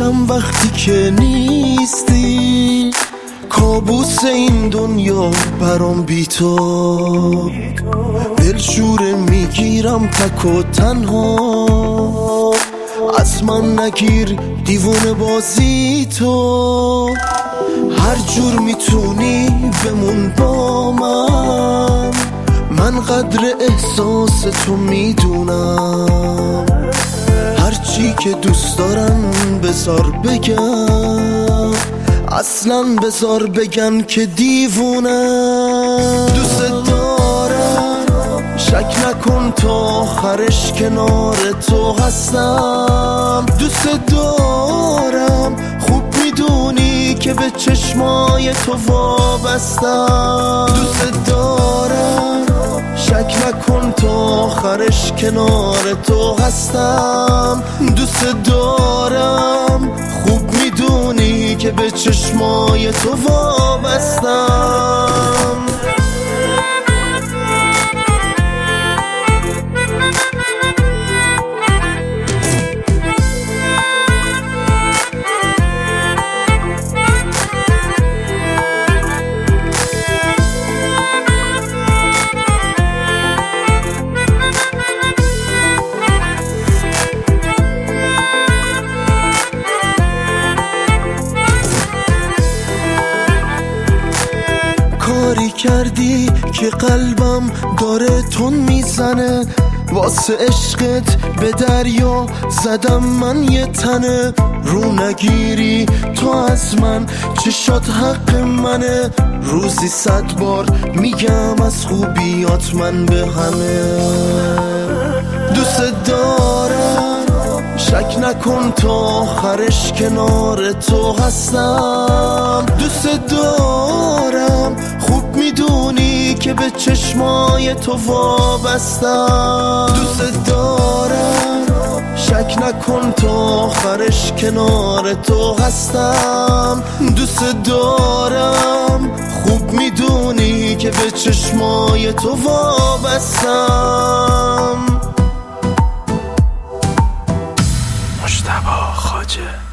میشم وقتی که نیستی، کابوس این دنیا برام بی تو، دلشوره میگیرم تک و تنها، از من نگیر دیوونه بازی تو، هر جور میتونی بمون با من قدر احساس تو میدونم، هرچی که دوست دارم بذار بگم، اصلا بذار بگن که دیوونم. دوست دارم شک نکن تا آخرش کنار تو هستم، دوست دارم خوب میدونی که به چشمای تو وابستم، دوست دارم شک نکن تا آخرش کنار تو هستم، دوست دارم خوب میدونی که به چشمای تو وابستم. کاری کردی که قلبم داره تون میزنه، واسه عشقت به دریا زدم من یه تنه، رو نگیری تو از من چشات حق منه، روزی 100 بار میگم از خوبیات من به همه، دوست دارم شک نکن تا آخرش کنار تو هستم، دوست دارم خوب میدونی که به چشمای تو وابستم، دوست دارم شک نکن تا آخرش کنار تو هستم، دوست دارم خوب میدونی که به چشمای تو وابستم. مجتبی خواجه.